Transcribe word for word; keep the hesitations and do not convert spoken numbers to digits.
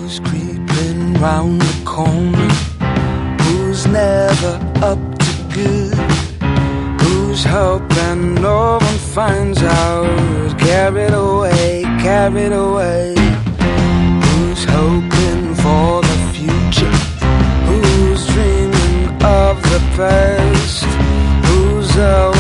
Who's creeping round the corner? Who's never up to good? Who's hoping no one finds out? Carried away, carried away. Who's hoping for the future? Who's dreaming of the past? Who's out